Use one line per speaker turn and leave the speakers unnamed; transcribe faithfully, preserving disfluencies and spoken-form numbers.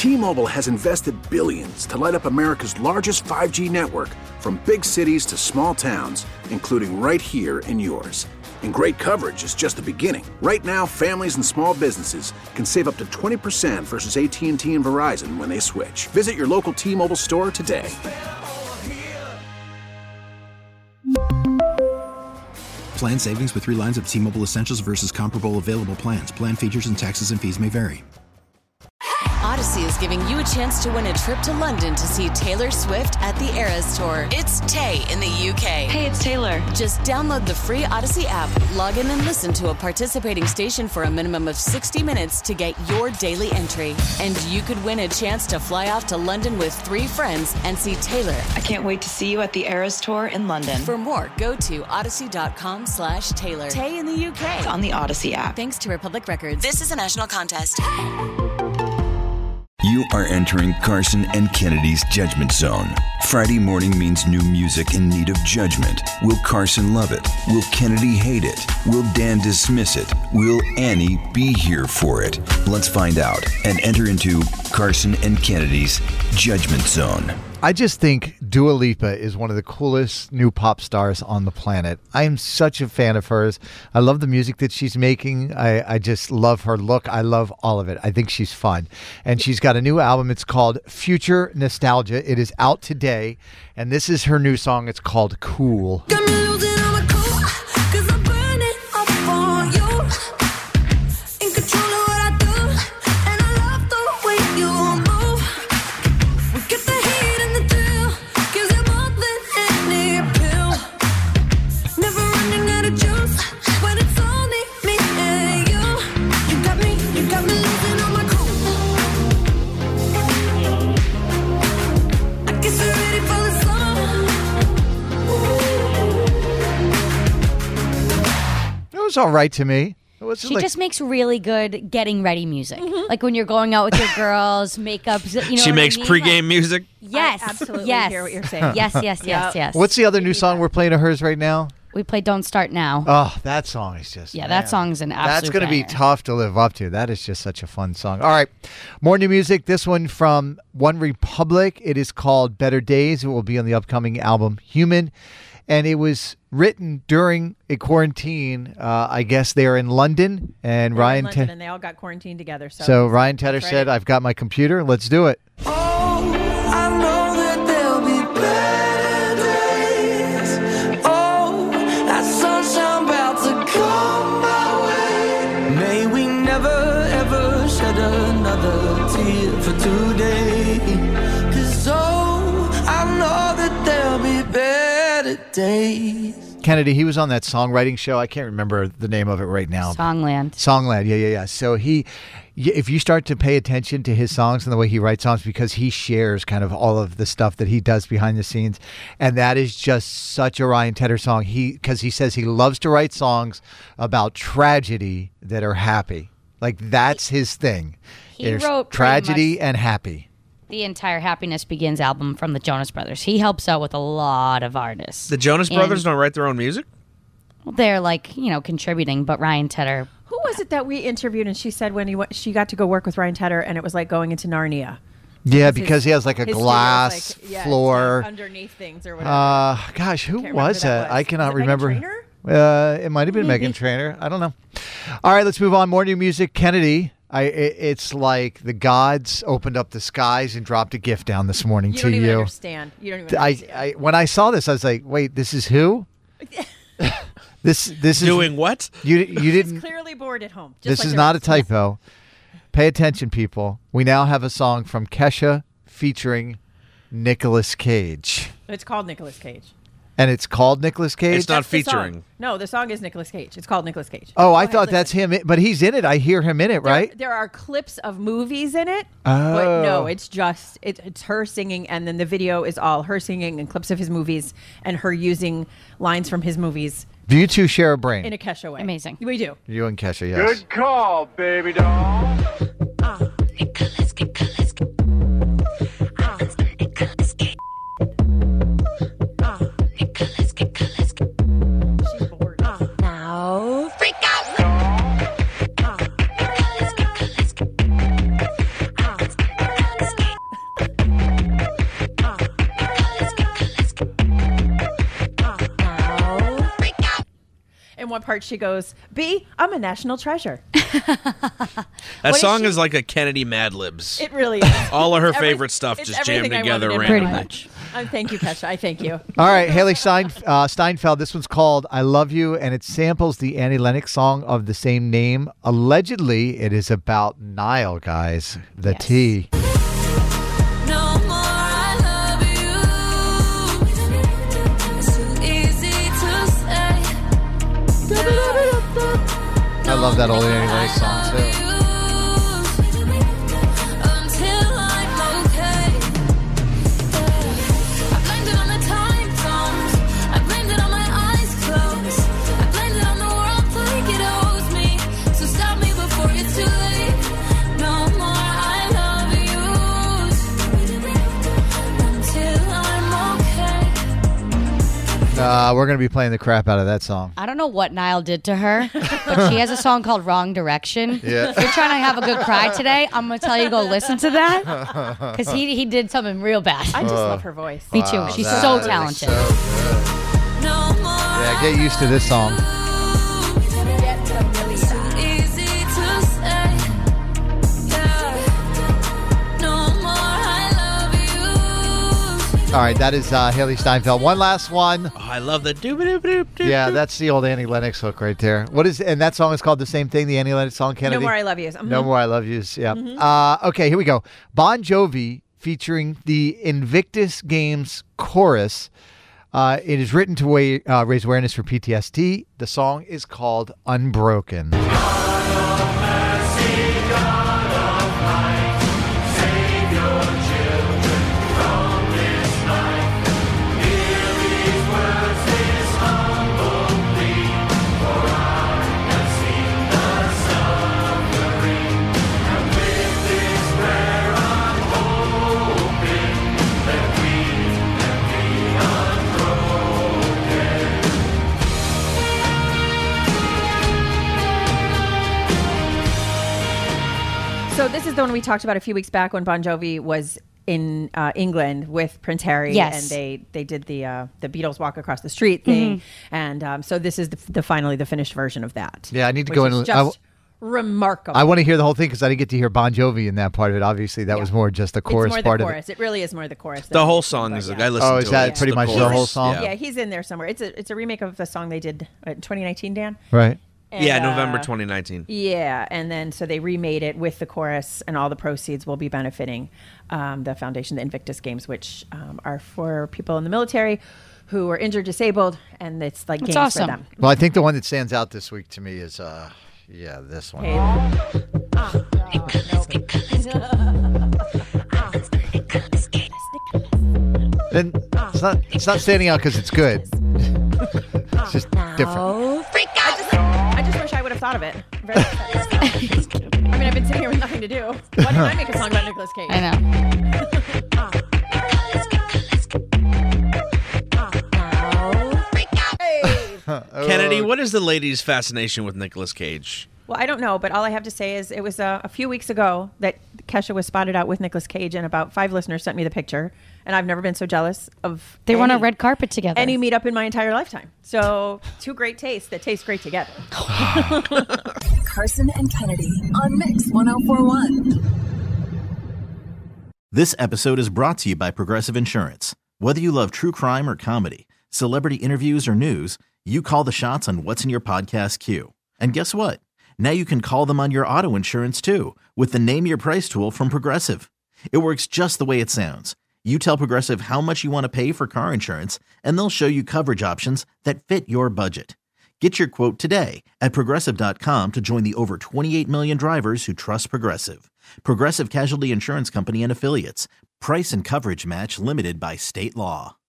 T-Mobile has invested billions to light up America's largest five G network, from big cities to small towns, including right here in yours. And great coverage is just the beginning. Right now, families and small businesses can save up to twenty percent versus A T and T and Verizon when they switch. Visit your local T-Mobile store today.
Plan savings with three lines of T-Mobile Essentials versus comparable available plans. Plan features and taxes and fees may vary.
Odyssey is giving you a chance to win a trip to London to see Taylor Swift at the Eras Tour. It's Tay in the U K.
Hey, it's Taylor.
Just download the free Odyssey app, log in and listen to a participating station for a minimum of sixty minutes to get your daily entry. And you could win a chance to fly off to London with three friends and see Taylor.
I can't wait to see you at the Eras Tour in London.
For more, go to odyssey.com slash Taylor. Tay in the U K.
It's on the Odyssey app.
Thanks to Republic Records. This is a national contest.
You are entering Carson and Kennedy's Judgment Zone. Friday morning means new music in need of judgment. Will Carson love it? Will Kennedy hate it? Will Dan dismiss it? Will Annie be here for it? Let's find out and enter into Carson and Kennedy's Judgment Zone.
I just think Dua Lipa is one of the coolest new pop stars on the planet. I am such a fan of hers. I love the music that she's making. I, I just love her look. I love all of it. I think she's fun. And she's got a new album. It's called Future Nostalgia. It is out today. And this is her new song. It's called Cool. It was all right to me. It was
she
like,
just makes really good getting ready music. Mm-hmm. Like when you're going out with your girls, makeup. You know
she
what
makes
I mean?
pregame
like,
music.
Yes,
I absolutely
yes.
hear what you're saying.
Yes, yes, yes, yes, yes.
What's the other new song we're playing of hers right now?
We play "Don't Start Now."
Oh, that song is just
yeah.
man.
That song's an absolute.
That's going to be
banger.
tough to live up to. That is just such a fun song. All right, more new music. This one from One Republic. It is called "Better Days." It will be on the upcoming album "Human," and it was written during a quarantine. Uh, I guess they're in London, and
They're
Ryan.
in London
Te-
and they all got quarantined together. So,
so Ryan Tedder
right.
said, "I've got my computer. Let's do it."
Oh, I know that there'll be better days. Oh, that sunshine about to come my way. May we never ever shed another tear for today. 'Cause oh, I know that there'll be better days.
Kennedy, he was on that songwriting show. I can't remember the name of it right now.
Songland.
Songland, yeah, yeah, yeah. So he, if you start to pay attention to his songs and the way he writes songs, because he shares kind of all of the stuff that he does behind the scenes, and that is just such a Ryan Tedder song. He, because he says he loves to write songs about tragedy that are happy. Like that's his thing.
He
There's
wrote pretty
tragedy
much
and happy.
the entire Happiness Begins album from the Jonas Brothers. He helps out with a lot of artists.
The Jonas
And
Brothers don't write their own music?
They're like, you know, contributing, but Ryan Tedder.
Who was it that we interviewed and she said when he went, she got to go work with Ryan Tedder and it was like going into Narnia?
Yeah,
Because
because
his-
he has like a
his studio is
glass
like- yeah, it's
floor.
like underneath things or whatever.
Uh, gosh, who
Can't remember
was
who that
that?
was.
I cannot
Was it Meghan
remember.
Trainor?
Uh, it might have been Meghan Trainor. I don't know. All right, let's move on. More new music. Kennedy. I. It, it's like the gods opened up the skies and dropped a gift down this morning
You
to
don't even
you.
understand. You don't even
I,
understand.
I. When I saw this, I was like, "Wait, this is who?" this. This is
Doing what?
You. You
He's
didn't.
clearly bored at home. just
This
like
is
the
not a
rest of us.
typo. Pay attention, people. We now have a song from Kesha featuring Nicolas Cage,
It's called Nicolas Cage.
and it's called Nicolas Cage.
It's not
That's the song.
featuring.
No, the song is Nicolas Cage. It's called Nicolas Cage.
Oh,
Go
I
ahead,
thought
listen.
that's him, but he's in it. I hear him in it,
There-
right?
There are clips of movies in it,
Oh.
but no, it's just it, it's her singing, and then the video is all her singing and clips of his movies and her using lines from his movies
Do you two share a brain?
in a Kesha way.
Amazing.
We do.
You and Kesha, yes.
Good call, baby doll.
Nicolas, Nicolas, ah, Nicolas Cage. Ah, Nicolas, Nicolas.
She's bored.
Now, freak out. Ah, Nicolas, Nicolas. Ah,
one part she goes, B, I'm a national treasure.
That song is, is like a Kennedy Mad Libs.
It really is.
All of her
It's every-
favorite stuff
it's
just jammed
everything I
together
wanted in
randomly.
my life. Uh, thank you, Kesha. I thank you.
All right, Haley Stein, uh, Steinfeld. This one's called I Love You, and it samples the Annie Lennox song of the same name. Allegedly, it is about Niall, guys. The
Yes.
T.
No more I love you. It's too easy to say.
I love that old Annie Lennox song, too.
Until I'm okay. I blamed it on the time zones. I blamed it on my eyes closed. I blamed it on the world like it owes me. So stop me before it's too late. No more I love you. Until I'm okay.
Uh, we're going to be playing the crap out of that song.
I don't know what Niall did to her, but she has a song called Wrong Direction.
Yeah.
If you're trying to have a good cry today, I'm going to tell you go listen to that because he, he did something real bad.
I just love her voice.
Me too. She's so talented.
No more.
Yeah, get used to this song.
Easy to say. Yeah. No more I love you.
All right, that is uh, Haley Steinfeld. One last one.
Oh, I love the doop doop doop doop.
Yeah, that's the old Annie Lennox hook right there. What is and that song is called the same thing, the Annie Lennox song, Kennedy?
No More I Love Yous. Mhm.
No More I Love Yous. Yeah. Uh, okay, here we go. Bon Jovi featuring the Invictus Games chorus. Uh, it is written to wa- uh, raise awareness for P T S D. The song is called Unbroken.
So this is the one we talked about a few weeks back when Bon Jovi was in uh, England with Prince Harry,
Yes.
and they they did the uh, the Beatles walk across the street thing, and um, so this is the, the finally the finished version of that.
Yeah, I need to
which
go
is
in- I
Just
w-
remarkable.
I want to hear the whole thing because I didn't get to hear Bon Jovi in that part of it. Obviously, that
Yeah.
was more just the chorus
it's more
part
the
of
chorus.
it.
It. really is more the chorus.
The
than
whole
anything,
song
but
is
yeah.
like I listened
Oh,
to
is that
it.
pretty
It's
much the
chorus.
whole song?
Yeah,
Yeah, he's in there somewhere. It's a it's a remake of the song they did uh, in twenty nineteen, Dan.
Right.
And,
yeah
uh,
November twenty nineteen.
Yeah, and then so they remade it with the chorus, and all the proceeds will be benefiting um, the foundation, the Invictus Games, which um, are for people in the military who are injured, disabled, and it's like
That's
games
awesome.
for them.
Well, I think the one that stands out this week to me is, uh, yeah, this one.
Okay. Ah,
And it's not it's not standing out because it's good. It's just different.
I just, I just wish I would have thought of it. Very upset. I mean, I've been sitting here with nothing to do. Why didn't I make a song about Nicolas Cage?
I know.
Kennedy, what is the lady's fascination with Nicolas Cage?
Well, I don't know, but all I have to say is it was uh, a few weeks ago that Kesha was spotted out with Nicolas Cage, and about five listeners sent me the picture, and I've never been so jealous of
They were on a
any-
red carpet together.
any meetup in my entire lifetime. So two great tastes that taste great together.
Carson and Kennedy on Mix ten forty-one.
This episode is brought to you by Progressive Insurance. Whether you love true crime or comedy, celebrity interviews or news, you call the shots on what's in your podcast queue. And guess what? Now you can call them on your auto insurance too with the Name Your Price tool from Progressive. It works just the way it sounds. You tell Progressive how much you want to pay for car insurance, and they'll show you coverage options that fit your budget. Get your quote today at Progressive dot com to join the over twenty-eight million drivers who trust Progressive. Progressive Casualty Insurance Company and Affiliates. Price and coverage match limited by state law.